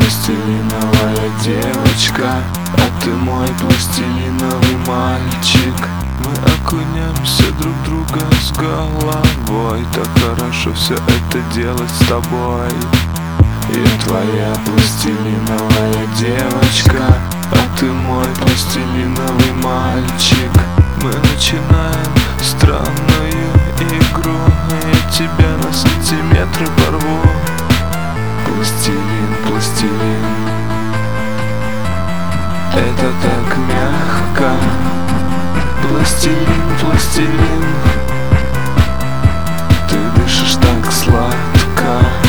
пластилиновая девочка, а ты мой пластилиновый мальчик. Мы окунемся друг друга с головой, так хорошо все это делать с тобой. Я твоя пластилиновая девочка, а ты мой пластилиновый мальчик. Мы начинаем странную игру, я тебя на сантиметры порву. Пластилин, пластилин, это так мягко. Пластилин, пластилин, ты дышишь так сладко.